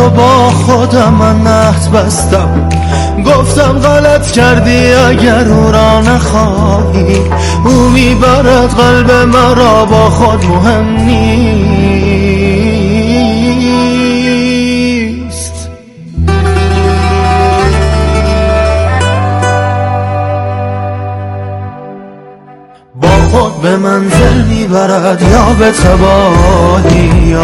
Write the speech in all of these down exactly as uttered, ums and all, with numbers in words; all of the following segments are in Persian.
و با خودم من عهد بستم، گفتم غلط کردی اگر او را نخواهی، او میبرد قلب مرا با خود، مهم نیست. با خود به منزل میبرد یا به تباهی یا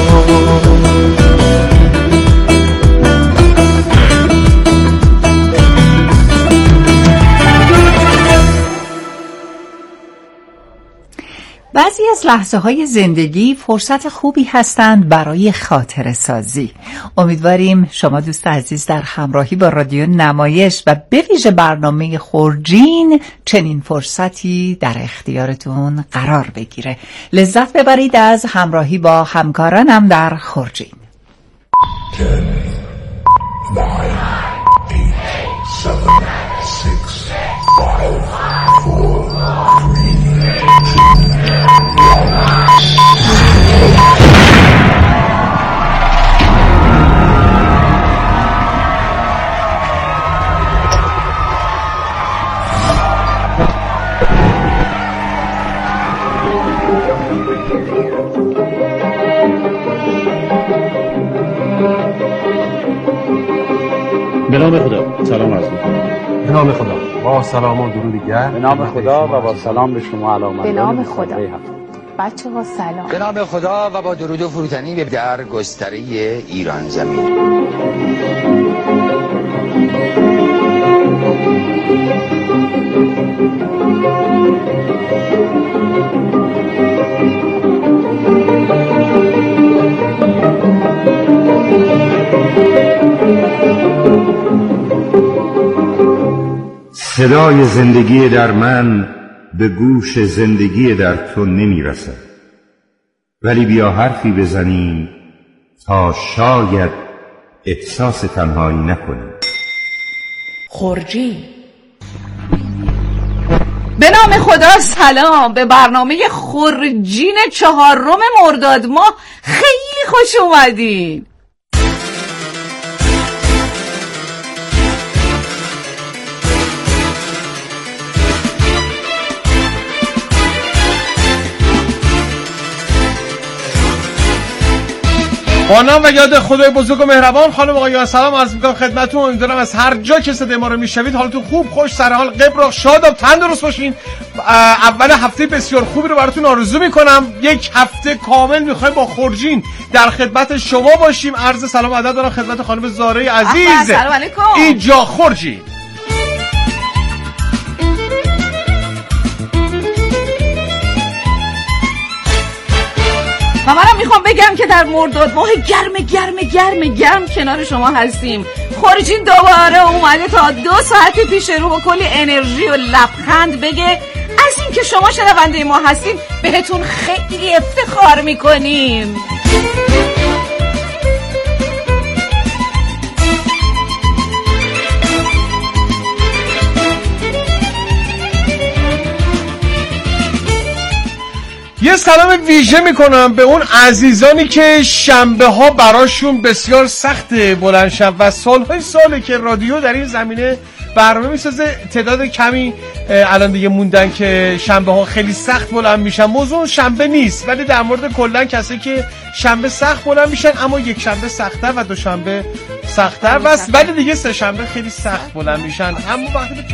بعضی از لحظه های زندگی فرصت خوبی هستند برای خاطره سازی. امیدواریم شما دوست عزیز در همراهی با رادیو نمایش و به ویژه برنامه خورجین چنین فرصتی در اختیارتون قرار بگیره. لذت ببرید از همراهی با همکارانم در خورجین. به نام خدا سلام عرض می‌کنم. به نام خدا با سلام و درود گرم. به نام خدا و با سلام به شما علامت. به نام خدا بچه ها سلام. به نام خدا و با درود و فروتنی در گستره ایران زمین. صدای زندگی در من به گوش زندگی در تو نمی رسد، ولی بیا حرفی بزنیم تا شاید احساس تنهایی نکنیم. خورجین. به نام خدا سلام به برنامه خورجین چهارم مرداد ماه. خیلی خوش اومدین. با نام و یاد خدای بزرگ و مهربان. خانم آقایان سلام عرض میکنم خدمتتون. امیدوارم از هر جا که صدای ما رو میشنوید حالتون خوب، خوش، سر حال، قبراق، شاداب، تندرست باشین. اول هفته بسیار خوبی رو براتون آرزو میکنم. یک هفته کامل میخوایم با خورجین در خدمت شما باشیم. عرض سلام و ادب دارم خدمت خانم زاره عزیز. سلام علیکم. اینجا خورجین. و منم میخوام بگم که در مرداد ماه گرم گرم گرم گرم کنار شما هستیم. خورجین دوباره اومده تا دو ساعت پیش رو با کلی انرژی و لبخند بگه از این که شما شنونده ما هستیم بهتون خیلی افتخار میکنیم. یه سلام ویژه میکنم به اون عزیزانی که شنبه ها براشون بسیار سخته بلند شب و سالهای ساله که رادیو در این زمینه برنامه میسازه. تعداد کمی الان دیگه موندن که شنبه ها خیلی سخت بلند میشن. موضوع شنبه نیست، ولی در مورد کلا کسی که شنبه سخت بلند میشن، اما یک شنبه سخت‌تر و دو شنبه سخت‌تر بس، ولی دیگه سه شنبه خیلی سخت بلند میشن. اما وقتی به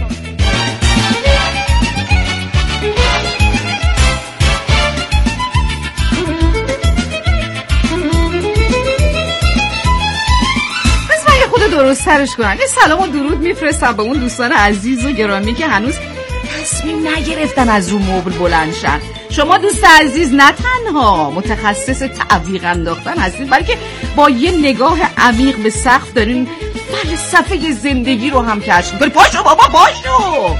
درست ترش کنن. یه سلام و درود میفرستم به اون دوستان عزیز و گرامی که هنوز تصمیم نگرفتن از رو مبل بلند شن. شما دوست عزیز نه تنها متخصص تعویق انداختن هستید، بلکه با یه نگاه عمیق به سقف دارین فلسفه زندگی رو هم کشف می‌کنید. پاشو بابا پاشو.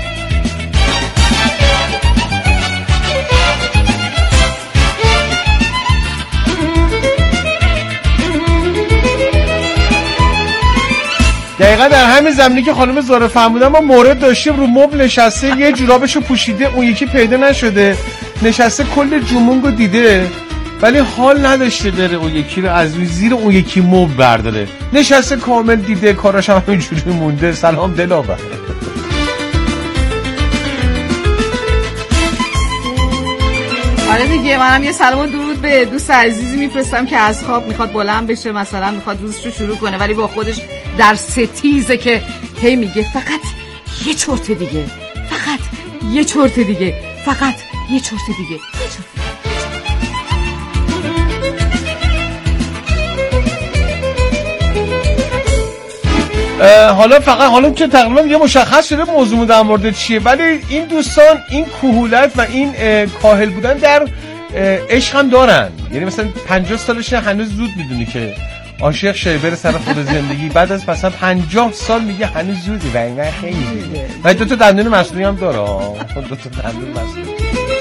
دقیقا در همین زمینی که خانم زاره فرمودن ما مورد داشتیم. رو مبل نشسته، یه جورابشو پوشیده، اون یکی پیدا نشده، نشسته کل جمونگو دیده. ولی حال نداشته بره اون یکی رو از روی زیر اون یکی مبل برداره. نشسته کامل دیده کاراش هم همینجوری مونده. سلام دلاور. آره دیگه، منم یه سلام و درود به دوست عزیزی میفرستم که از خواب میخواد بلند بشه، مثلا میخواد روزش رو شروع کنه، ولی با خودش در ستیزه که هی میگه فقط یه چرت دیگه، فقط یه چرت دیگه، فقط یه چرت دیگه، یه چرت. حالا فقط حالا که تقریبا یه مشخص شده موضوع در مورد چیه، ولی این دوستان این کهولت و این کاهل بودن در عشق هم دارن. یعنی مثلا پنجاه سالشه هنوز زود میدونی که عاشق شه بره سر خود زندگی، بعد از مثلا پنجاه سال میگه هنوز زودی و این خیلی دیگه. و دو تا دندون مصنوعی هم داره. دو تا دندون مصنوعی.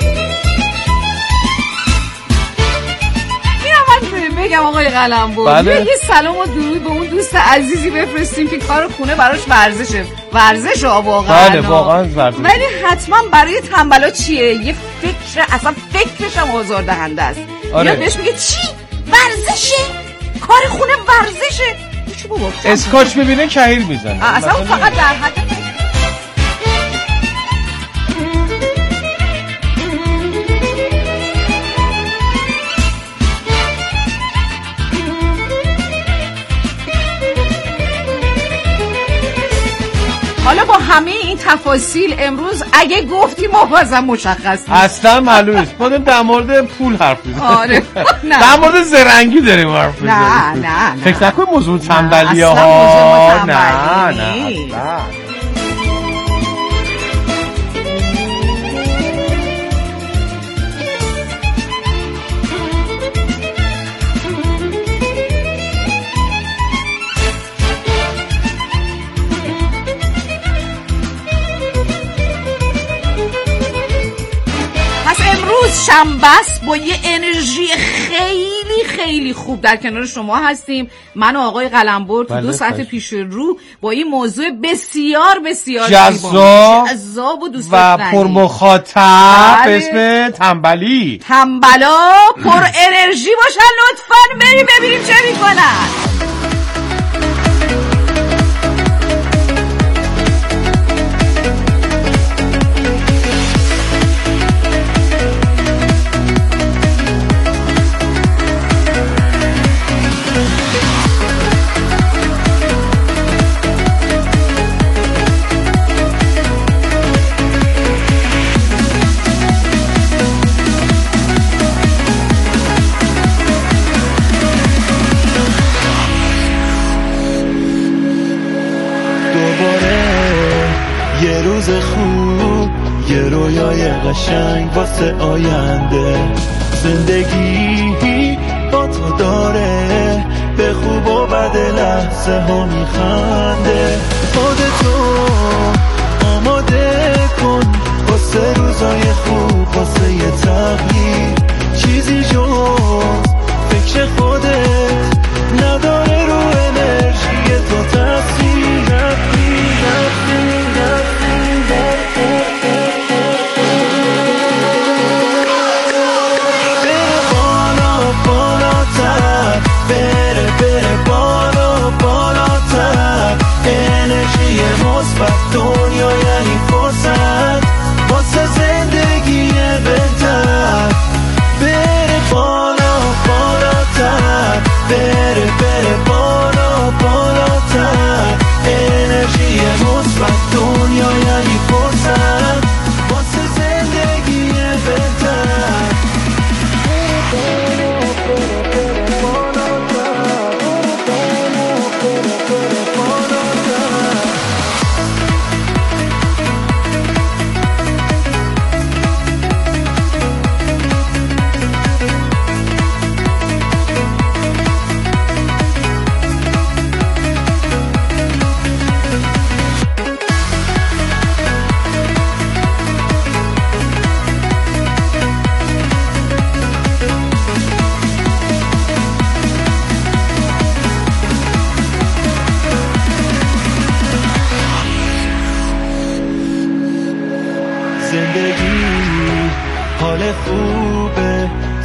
بگم آقای قلمبر، بله؟ یه سلام و درود به اون دوست عزیزی بفرستیم که کار خونه براش ورزشه. ورزشه واقعا. بله واقعا ورزش. ولی حتما برای تنبلا چیه؟ یه فکر، اصلا فکرش هم آزاردهنده است. آره. یا بهش میگه چی؟ ورزشه؟ کار خونه ورزشه؟ چی بابا؟ اسکاچ ببینه کهیر میزنه. اصلا فقط در حد حالا با همه این تفاصیل امروز اگه گفتیم ما بازم مشخص نیست، اصلا معلوم نیست. خودم در مورد پول حرف میزنیم. آره نه در مورد زرنگی داریم حرف میزنیم. نه نه نه فکر نکن موضوع تنبلیه ها. نه نه اصلا. شنبه است، با یه انرژی خیلی خیلی خوب در کنار شما هستیم. من و آقای قلمبر تو دو ساعت پیش رو با این موضوع بسیار بسیار جذاب جذاب و دوست و پرمخاطب به اسم تنبلی. تنبلا پر انرژی باشن لطفاً، بریم ببینیم چه میکنن. خوب یه رویای قشنگ واسه آینده، زندگی با تو داره به خوب و بد لحظه ها میخنده. خودتو آماده کن واسه روزای خوب، واسه یه تغییر. چیزی جز فکر خودت نداره رو انرژی تو تاثیر. رفتی رفتی دنیا یعنی فرصت واسه زندگی بهتر. بره بالا بالاتر، بره بره بالا بالاتر. انرژی مثبت دنیا یعنی فرصت واسه زندگی بهتر.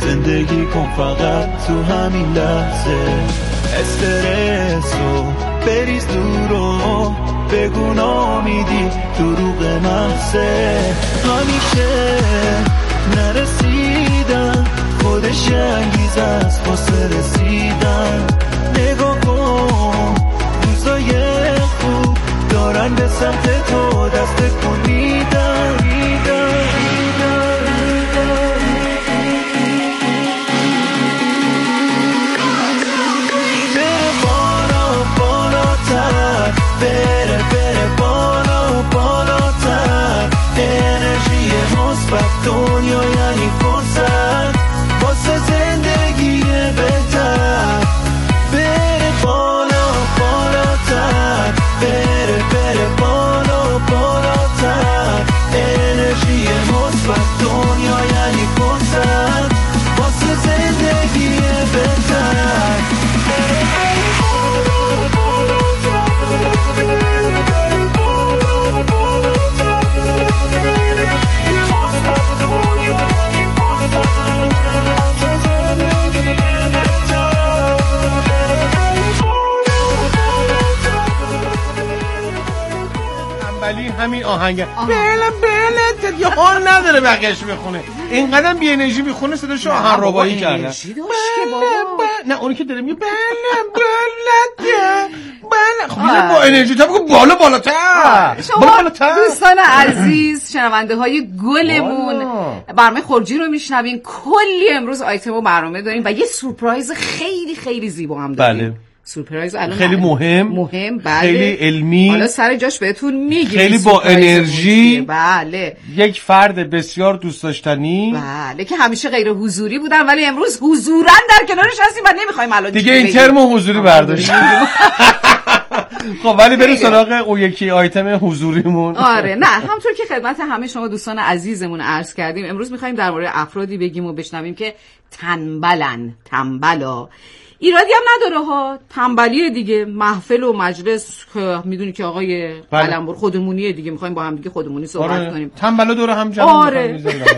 زندگی کن فقط تو همین لحظه. استرسو بریز دورو، بگو نامیدی دروغ محضه. همیشه نرسیدن خودش انگیزه است واسه رسیدن. نگاه کن روزای خوب دارن به سمت تو دست کن میدن. بره بالا بالاتر، بره بره بالا بالاتر. انرژی مثبت دنیا یعنی فرصت واسه زندگی بهتر. بره بالا بالاتر، بره بره بالا بالاتر. انرژی مثبت دنیا یعنی فرصت واسه زندگی بهتر. ولی همین آهنگ بله بله یه حال نداره بقیش بخونه. اینقدر بی انرژی میخونه صداشو آهن ربایی کردن. انرژی داشت که بابا. نه اونی که داره میگه بله بله بله. خب یه با انرژی تا بگو بالا بالاتر. شما دوستان عزیز شنونده های گلمون برنامه خورجی رو میشنوین. کلی امروز آیتم و برنامه داریم و یه سورپرایز خیلی خیلی زیبا هم داریم. بله سورپرایز الان خیلی مهم مهم بله. خیلی علمی، حالا سر جاش بهتون میگم. خیلی با انرژی. بله یک فرد بسیار دوست داشتنی. بله که همیشه غیر حضوری بودن ولی امروز حضورن در کنارش هستیم و نمیخوایم الان دیگه این ترم حضوری برداشت. خب ولی بریم سراغ اون یکی آیتم حضوریمون. آره نه همونطور که خدمت همه شما دوستان عزیزمون عرض کردیم امروز میخوایم در مورد افرادی بگیم و بشنویم که تنبلن. تنبلا ایرادی هم نداره ها، تنبلیه دیگه. محفل و مجلس که میدونی که آقای قلمبر خودمونیه دیگه، میخوایم با هم دیگه خودمونی صحبت آره. کنیم. تنبلا دور هم جمع آره.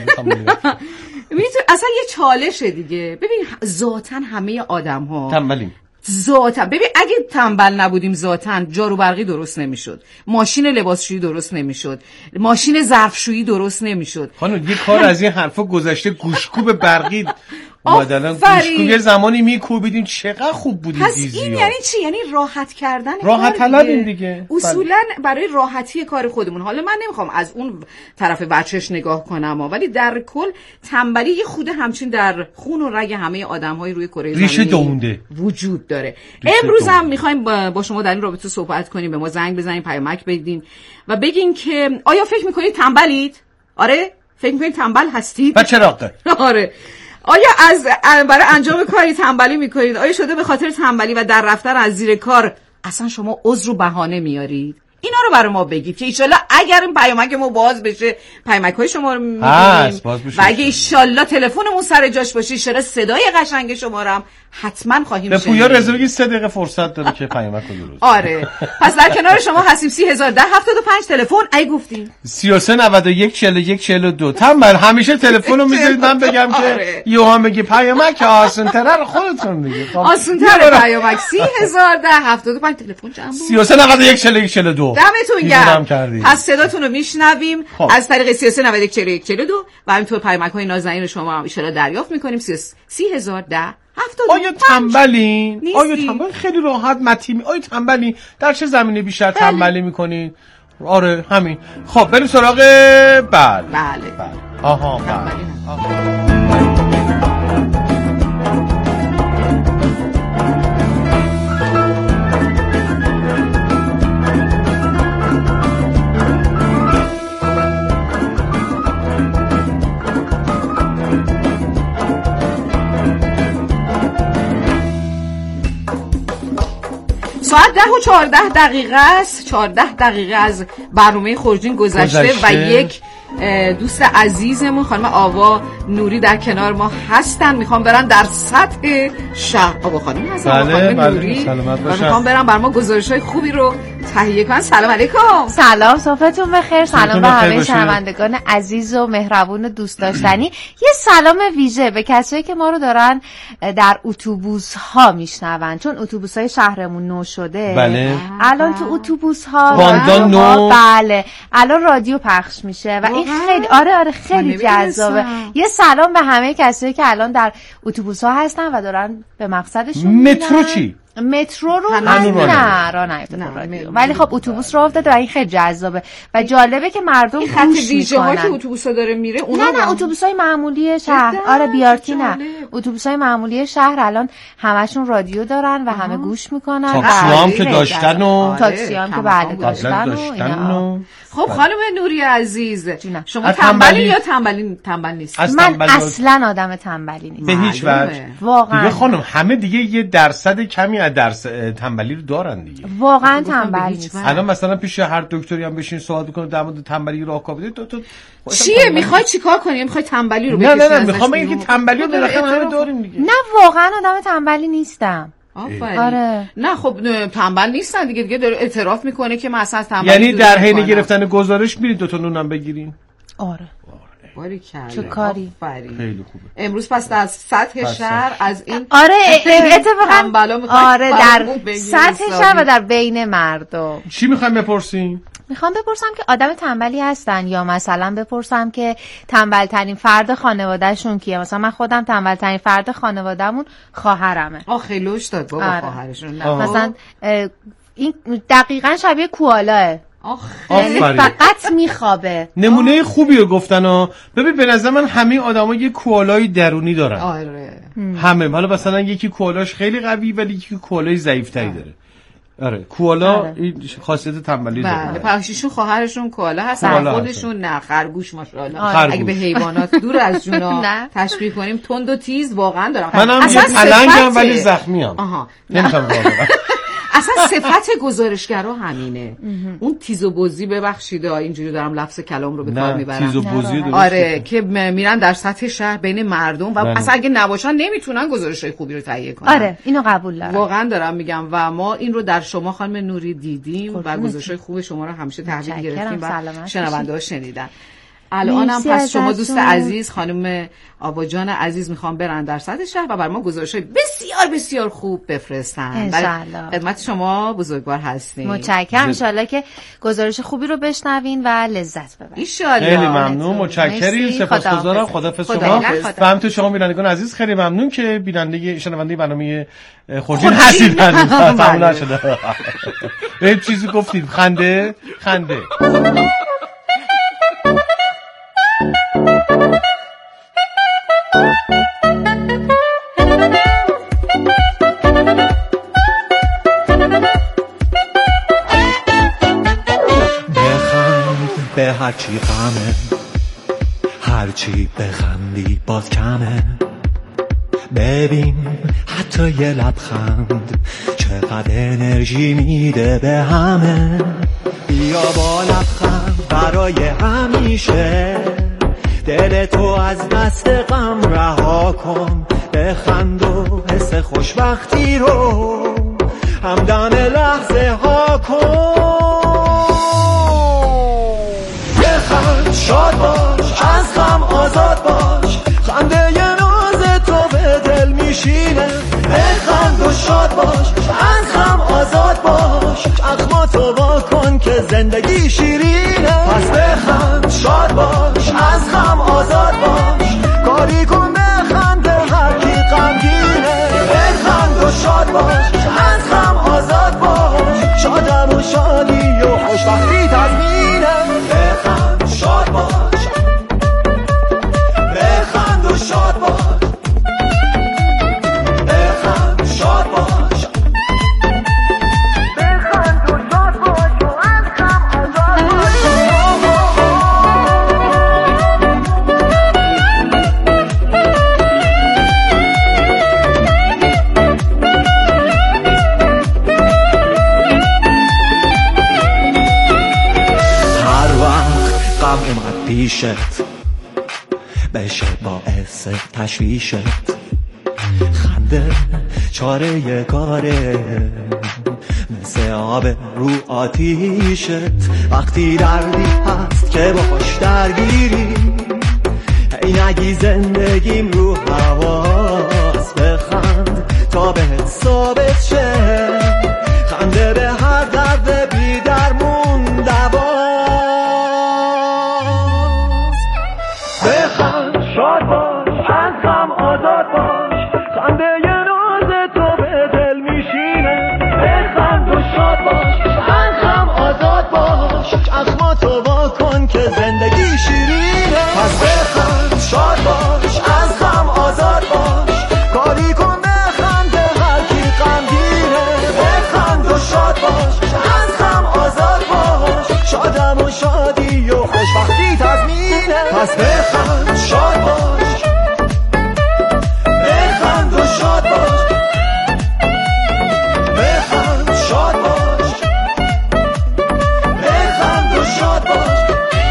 میتونه اصلا یه چالشه دیگه. ببین ذاتاً همه آدم ها تنبلیم. ذاتاً ببین اگه تنبل نبودیم ذاتاً جارو برقی درست نمیشد، ماشین لباسشویی درست نمیشد، ماشین ظرفشویی درست نمیشد. خانم یه کار از این حرفا گذشته. گوشکوب برقی اومدن گوشکو یه زمانی میکوبیدیم چقدر خوب بودیم. پس این یعنی چی؟ یعنی راحت کردن. راحت طلبیم دیگه. اصولا برای راحتی کار خودمون. حالا من نمیخوام از اون طرف بچهش نگاه کنم ولی در کل تنبلی یه خود همچین در خون و رگ همه آدم‌های روی کره زمین ریشه دونده وجود داره. امروز هم میخوایم با شما در این رابطه صحبت کنیم. به ما زنگ بزنید، پیامک بدین و بگین که آیا فکر میکنید تنبلید؟ آره فکر میکنید تنبل هستید؟ و چراغه. آره آیا از برای انجام کاری تنبلی میکنید؟ آیا شده به خاطر تنبلی و در رفتن از زیر کار اصلا شما عذر و بهانه میارید؟ اینا رو برای ما بگید که ایشالله اگر این پیامک ما باز بشه، پیامک های شما رو میبینیم و اگه ایشالله تلفنمون سر جاش باشه، ایشالله صدای قشنگ شما رو هم حتما خواهیم شنید. به پویا رضا بگید سه دقیقه فرصت داره که پیامک رو درست. آره پس در کنار شما هستیم. سی هزار ده هفتاد و پنج تلفن ای گفتیم سی و سه نود و یک چهل و یک چهل و دو. تنبل همیشه تلفن رو میذارید من بگم که یوها میگه پیامک آسان‌تره رو خودتون بگید. آسان‌تره پیامک. سی هزار ده هفتاد و پنج تلفن چند بود؟ سی و سه نود و یک چهل و یک چهل و دو. دمتون گرم. پس صداتون رو میشنویم از طریق سی و سه نود و یک چهل و یک چهل و دو و همینطور پیامک های نازنین شما هم ان شاء الله دریافت میکنیم. سی هزار ده هفتاد و پنج. آیا تنبلین؟ آیا تنبل خیلی راحت متیمی؟ آیا تنبلین؟ در چه زمینه بیشتر تنبلی میکنین؟ آره همین. خب بریم سراغ بله بله بله آها بله. ساعت ده و چهارده دقیقه است. چهارده دقیقه از برنامه خورجین گذشته, گذشته و یک دوست عزیزمون خانم آوا نوری در کنار ما هستن. میخوام برن در سطح شهر. آوا خانم هستن. بله خانم بله نوری سلامت باشن. میخوام برن بر ما گزارش‌های خوبی رو تهیه کن. سلام علیکم. سلام، صبحتون بخیر. سلام به همه شنوندگان عزیز و مهربون و دوست داشتنی. یه سلام ویژه به کسایی که ما رو دارن در اتوبوس ها میشنون، چون اتوبوس های شهرمون نو شده. بله. الان تو اتوبوس ها باندان نو. بله الان رادیو پخش میشه و این خیلی آره آره خیلی جذابه. یه سلام به همه کسایی که الان در اتوبوس ها هستن و دارن به مقصدشون میرن. مترو چی؟ مترو رو نه را نیفتاده، ولی خب اتوبوس رو افتاده و این خیلی جذابه و جالبه که مردم خط ویژه ها که اتوبوس ها داره میره نه نه اتوبوس های معمولی شهر. آره بیارتی نه اتوبوس های معمولی شهر الان همشون رادیو دارن و همه گوش میکنن. تاکسی هم که داشتن و تاکسی هم که بله داشتن و خب خانم نوری عزیز شما تنبلی یا تنبلی تنبل نیست؟ من اصلا آدم تنبلی نیستم به هیچ وجه. واقعا دیگه خانم همه دیگه یه درصد کمی از درس تنبلی رو دارن دیگه. واقعا تنبلی نیستم. الان مثلا پیش هر دکتری هم بشین صحبت بکنه در مورد تنبلی راهکار بده تو تو چیه میخوای چیکار کنی؟ میخوای تنبلی رو بکشی؟ نه نه نه میخوام بگم که تنبلی رو بالاخره همه داریم دیگه. نه واقعا آدم تنبلی نیستم. آفرین. آره. نه خب تنبل نیستن دیگه دیگه داره اعتراف میکنه که من اصلا تنبلی. یعنی در حین گرفتن گزارش میرید دو تا نونم بگیرین؟ آره. باری کلا. چه کاری؟ خیلی خوبه. امروز پس از سطح شهر از این آره اتفاقا آره در سطح شهر و در بین مردم. چی میخوایم بپرسیم؟ میخوام بپرسم که آدم تنبلی هستن یا مثلا بپرسم که تنبل ترین فرد خانوادهشون کیه؟ مثلا من خودم تنبل ترین فرد خانوادهمون خواهرمه. آ خیلوش داد بابا آره. خواهرشون. مثلا این دقیقاً شبیه کوالاه. آخه فقط میخوابه. نمونه خوبی رو گفتن ها. ببین به نظر من همه آدما یه کوالای درونی دارن. آره. همه. حالا مثلا یکی کوالاش خیلی قوی ولی یکی کوالای ضعیف‌تری داره. آره کوالا آره. این خاصیت تنبلی داره. بله پخشیشون خواهرشون کوالا هستن، خودشون نه خرگوش ماشاءالله. اگه به حیوانات دور از جونا تشبیه کنیم تند و تیز واقعا دارم. منم یه پلنگم ولی زخمی ام. آها نمی‌خوام اصلا صفت گزارشگرا همینه. اون تیز و بزی ببخشید اینجوری دارم لفظ کلام رو به کار میبرم. تیز و بزی آره که میرن در سطح شهر بین مردم و بله. اصلا اگه نباشن نمیتونن گزارشای خوبی رو تهیه کنن. آره اینو قبول دارم. واقعا دارم میگم و ما این رو در شما خانم نوری دیدیم و گزارشای خوب شما رو همیشه تحویل گرفتیم و شنونده‌ها شنیدن. الانم پس شما دوست عزیز خانم آباجان عزیز میخوام برن در سطح شهر و بر ما گزارش‌های بسیار بسیار خوب بفرستن. انشالله. خدمت شما بزرگوار هستیم. متشکرم. انشالله که گزارش خوبی رو بشنوین و لذت ببرید. انشالله. خیلی ممنون. متشکرم. سپاسگزارم. خداحافظ شما. فهمت شما بینندگان عزیز خیلی ممنون که بیننده شنونده برنامه خورجین هستید. تمام نشده. یه چیزی گفتید خنده خنده. به هرچی غمه هرچی بخندی باز کمه ببین حتی یه لبخند چقدر انرژی میده به همه بیا با لبخند برای همیشه دل تو از دست غم رها کن بخند و حس خوشبختی رو همدم لحظه ها کن شاد باش از غم آزاد باش خنده ی ناز تو به دل میشینه بخند و شاد باش از غم آزاد باش چشماتو وا کن که زندگی شیرینه پس بخند شاد باش از غم آزاد باش کاری کن بخند هر کی غمگینه بخند و شاد باش از غم آزاد باش شادم و شادی و خوشبختی تضمینه بخند شاد باش بخند و شاد باش بخند شاد باش بخند و شاد باش و از غم آزاد هر وقت غم اومد پیشت بشه باعث تشویشت خنده چاره کاره مثل آب رو آتیشت، وقتی دردی هست که باش درگیری، ای نگی زندگیم رو هواست، بخند تا بهت ثابت شه، خنده به هر درد بی درمون دواست. بخند شاد باش، از غم آزاد باش، خنده یه ناز تو به دل میشینه. بخند و شاد باش، از غم آزاد باش، چشماتو وا کن که زندگی شیرینه. پس بخند شاد باش، از غم آزاد باش، کاری کن بخند هر کی غمگینه. بخند و شاد باش، از غم آزاد باش، شادم و شادی و خوشبختی تضمینه. پس بخند شاد باش، بخند و شاد باش، بخند شاد باش، بخند و شاد باش.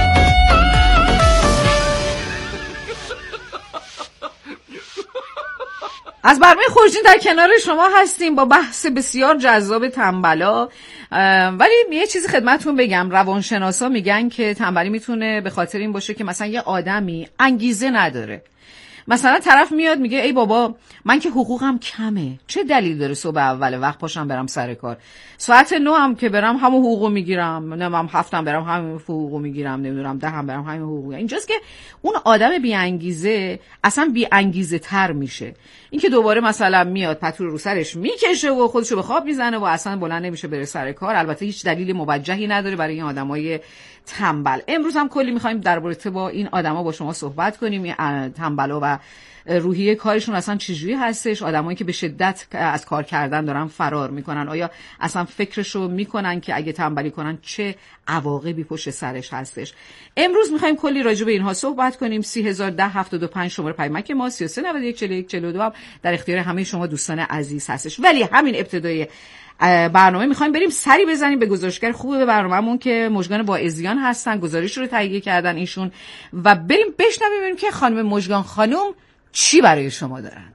از برنامه خورشید در کنار شما هستیم با بحث بسیار جذاب تنبلا. ولی یه چیزی خدمتتون بگم، روانشناسا میگن که تنبلی میتونه به خاطر این باشه که مثلا یه آدمی انگیزه نداره. مثلا طرف میاد میگه ای بابا من که حقوقم کمه، چه دلیل داره صبح اول وقت پاشم برم سر کار، ساعت نه هم که برم همون حقوقو میگیرم، نمیدونم هفتم برم همون حقوقو میگیرم، نمیدونم ده هم برم همون حقوقو. اینجاست که اون آدم بی انگیزه اصلا بی انگیزه تر میشه. این که دوباره مثلا میاد پتو رو سرش میکشه و خودشو به خواب میزنه و اصلا بلند نمیشه بره سر کار. البته هیچ دلیل موجهی نداره برای این آدمای تنبل. امروز هم کلی میخوایم در رابطه با این آدما با شما صحبت کنیم، این تنبلا و روحیه کارشون اصلا چجوری هستش، آدمایی که به شدت از کار کردن دارن فرار میکنن، آیا اصلا فکرشو میکنن که اگه تنبلی کنن چه عواقبی پشت سرش هستش. امروز میخوایم کلی راجع به اینها صحبت کنیم. سی هزار ده هفتاد و پنج شماره پیامک ما، سی و سه نود و یک چهل و یک چهل و دو هم در اختیار همه شما دوستان عزیز هستش. ولی همین ابتدای برنامه میخوایم بریم سری بزنیم به گزارشگر خوب به برنامه‌مون که مژگان واعظیان هستن، گزارش رو تهیه کردن ایشون، و بریم بشنویم ببینیم که خانم مژگان خانم چی برای شما دارن.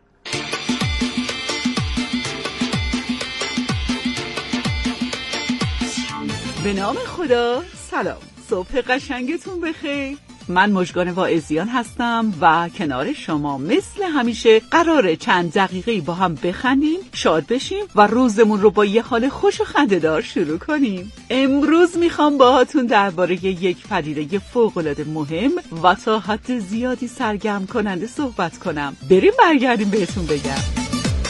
به نام خدا، سلام، صبح قشنگتون بخیر. من مژگان واعظیان هستم و کنار شما مثل همیشه قراره چند دقیقه با هم بخندیم، شاد بشیم و روزمون رو با یه حال خوش و خنده‌دار شروع کنیم. امروز میخوام باهاتون درباره یک پدیده فوق‌العاده مهم و تا حد زیادی سرگرم کننده صحبت کنم. بریم برگردیم بهتون بگم.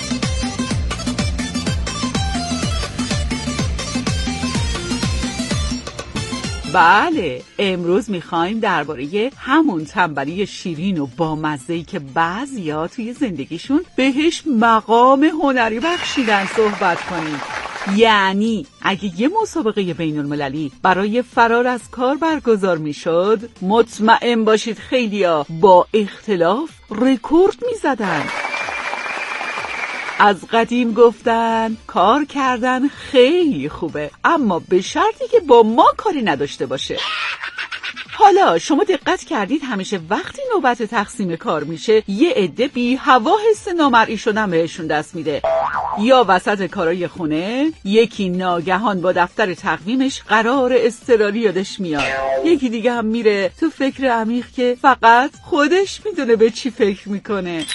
بله، امروز میخوایم درباره همون تنبلی شیرین و بامزه‌ای که بعضیا توی زندگیشون بهش مقام هنری بخشیدن صحبت کنیم. یعنی اگه یه مسابقه بین المللی برای فرار از کار برگزار میشد، مطمئن باشید خیلیا با اختلاف رکورد میزدن. از قدیم گفتن کار کردن خیلی خوبه، اما به شرطی که با ما کاری نداشته باشه. حالا شما دقت کردید همیشه وقتی نوبت تقسیم کار میشه یه عده بی هوا حس نامرئی شدن بهشون دست میده، یا وسط کارای خونه یکی ناگهان با دفتر تقویمش قرار اضطراری یادش میاد، یکی دیگه هم میره تو فکر عمیق که فقط خودش میدونه به چی فکر میکنه.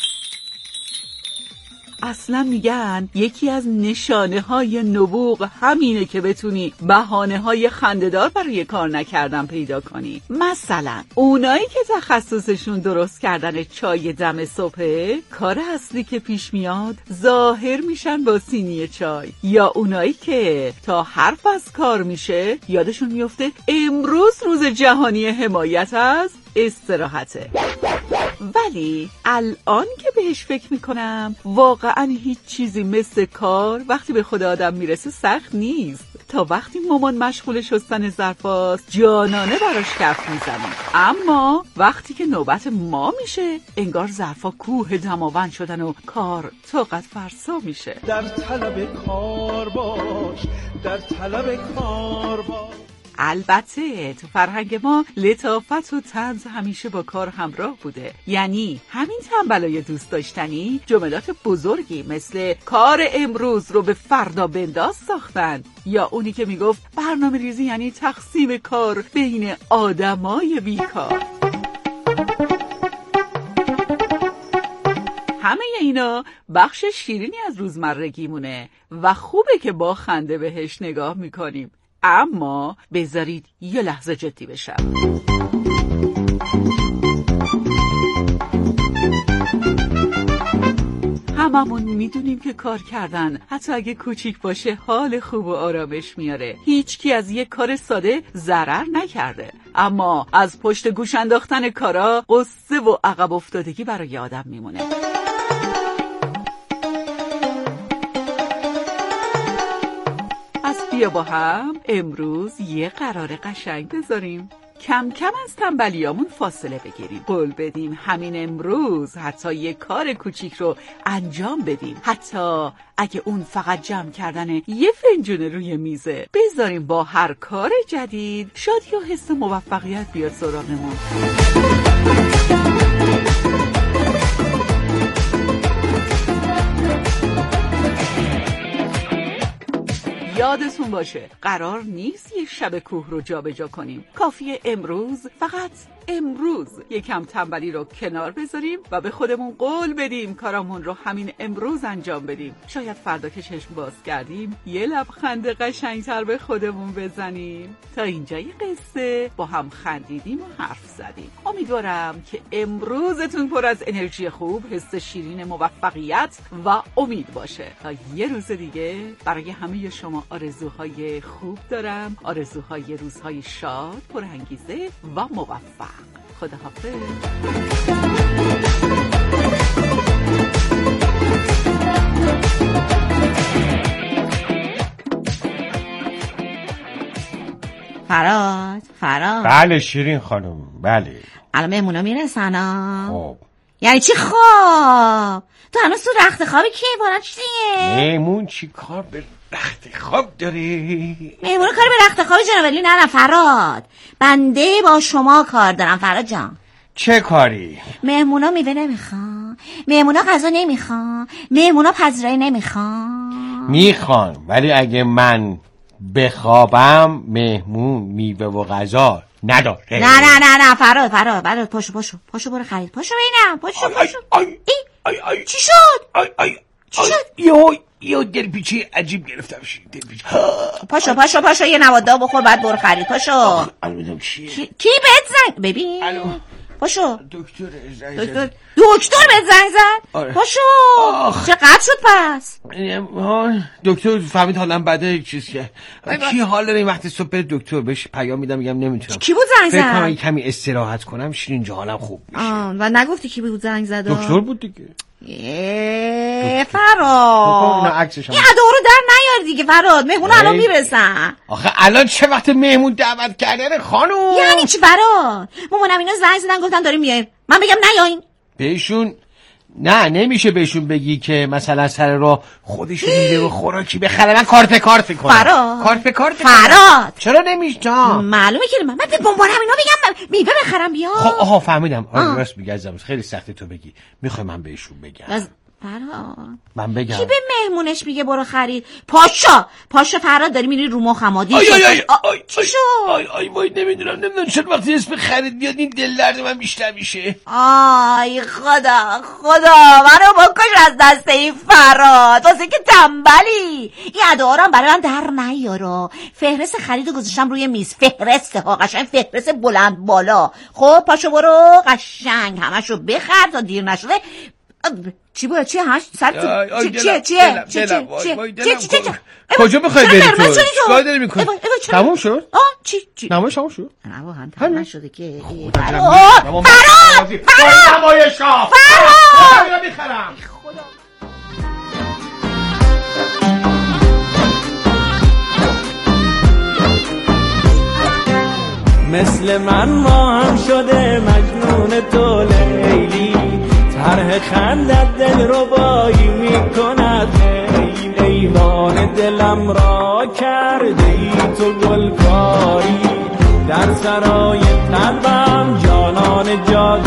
اصلا میگن یکی از نشانه های نبوغ همینه که بتونی بهانه های خنده‌دار برای کار نکردن پیدا کنی. مثلا اونایی که تخصصشون درست کردن چای دم صبحه، کار اصلی که پیش میاد ظاهر میشن با سینی چای، یا اونایی که تا حرف از کار میشه یادشون میفته امروز روز جهانی حمایت از استراحته. ولی الان که بهش فکر میکنم واقعا هیچ چیزی مثل کار وقتی به خود آدم میرسه سخت نیست. تا وقتی مامان مشغول شستن ظرفاست جانانه براش کف میزنیم، اما وقتی که نوبت ما میشه انگار ظرفا کوه دماوند شدن و کار طاقت فرسا میشه. در طلب کار باش، در طلب کار باش. البته تو فرهنگ ما لطافت و طنز همیشه با کار همراه بوده. یعنی همین تنبلای دوست داشتنی جملات بزرگی مثل کار امروز رو به فردا بنداز ساختن، یا اونی که میگفت برنامه ریزی یعنی تقسیم کار بین آدمای بیکار. همه اینا بخش شیرینی از روزمرگیمونه و خوبه که با خنده بهش نگاه میکنیم. اما بذارید یه لحظه جدی بشم. هممون میدونیم که کار کردن حتی اگه کوچیک باشه حال خوب و آرامش میاره. هیچکی از یک کار ساده ضرر نکرده، اما از پشت گوش انداختن کارا قصه و عقب افتادگی برای آدم میمونه. پس بیا با هم امروز یه قرار قشنگ بذاریم، کم کم از تنبلیامون فاصله بگیریم، قول بدیم همین امروز حتی یه کار کوچیک رو انجام بدیم، حتی اگه اون فقط جمع کردن یه فنجون روی میزه. بذاریم با هر کار جدید شادی و حس موفقیت بیاد سراغمون. یادتون باشه قرار نیست یه شب کوه رو جا به جا کنیم. کافیه امروز، فقط امروز یکم تنبلی رو کنار بذاریم و به خودمون قول بدیم کارامون رو همین امروز انجام بدیم. شاید فردا که چشم باز کردیم یه لبخند قشنگتر به خودمون بزنیم. تا اینجای قصه با هم خندیدیم و حرف زدیم. امیدوارم که امروزتون پر از انرژی خوب، حس شیرین موفقیت و امید باشه. تا یه روز دیگه برای همه شما آرزوهای خوب دارم، آرزوهای روزهای شاد، پرانگیزه و موفق. خداحافظ. فراد فراد بله شیرین خانم، بله. الان مهمونا میرسن ها. خب یعنی چی خواب؟ تو هنوز تو رخت خوابی که بارن چیه؟ مهمون چی کار به رخت خواب داری؟ مهمون کار به رخت خواب جناب ولی نه نه فراد، بنده با شما کار دارم فراد جان. چه کاری؟ مهمونا میوه نمیخوان، مهمونا غذا نمیخوان، مهمونا پذیرایی نمیخوان. میخوان، ولی اگه من بخوابم مهمون میوه و غذا نداره. نه نه نه نه فراد فراد فراد پاشو پاشو پاشو برو خرید، پاشو ببینم، پاشو پاشو. آی آی آی چی شد؟ آی آی چی شد؟ یو یو دلپیچه عجیب گرفتم شید دلپیچه. پاشو پاشو پاشو یه نوادا بخور بعد برو خرید. پاشو. الان چیه؟ کی بهت زنگ ببین. الو پاشو. دکتر زنگ دکتر دکتر بهت زنگ زد؟ آره. پاشو. چقدر شد پس؟ دکتر فهمید حالم بده چیز که کی حال داره این وقت صبح بره دکتر بهش پیام میدم میگم نمیتونم. کی بود زنگ زد؟ فکر کنم کمی استراحت کنم شیرین جا حالم خوب میشه. و نگفتی کی بود زنگ زد؟ دکتر بود دیگه. ای فراد این ادا رو در نیار دیگه فراد، مهمون الان میرسن. آخه الان چه وقت مهمون دعوت کردن خانم؟ یعنی چی فراد؟ مامانم اینا زنگ زدن گفتن داریم میایم، من بگم نیاین؟ بهشون نه نمیشه بهشون بگی که مثلا سر راه خودشون میره و خوراکی بخره، من کارت به کارت کنم. فراد کارت به کارت فراد چرا نمیشه؟ معلومه که من من به بمبارم اینا بگم میوه بخرم بیا. خب آها فهمیدم. آره راست میگی عزیزم، خیلی سخته تو بگی. میخوای من بهشون بگم؟ از... فراد من بگم کی به مهمونش میگه برو خرید؟ پاشا پاشا فراد داری میری رو مخمادی. آی آی آی آی چی شد؟ آی آی وای نمیدونم نمیدونم چرا وقتی اسم خرید بیاد این دل درد من بیشتر میشه. آی خدا خدا منو بکش از دست این فراد، واسه که تنبلی. این ادعارم برای من در نیارا. فهرست خریدو گذاشتم روی میز، فهرسته ها، قشنگ فهرست بلند بالا. خب پاشو برو قشنگ همشو بخر تا دیر نشده. چی بود؟ چیه هاش؟ سر تو چیه؟ چیه؟ چیه؟ چیه؟ چیه؟ چیه؟ چیه؟ کجا بخوای بری تو؟ چیکار داری میکنی؟ تموم شد؟ آه چی؟ چی؟ نمایش تموم شد؟ نه هم تموم نشده که. فراد! فراد! فراد! نمایش ها! فراد! فراد میخرم. مثل من ما هم شده مجنون تو لیلی، طرح خندت دل ربایی میکند. ایوان دلم را کرده ای تو گلکاری، در سرای قلبم جانان جاده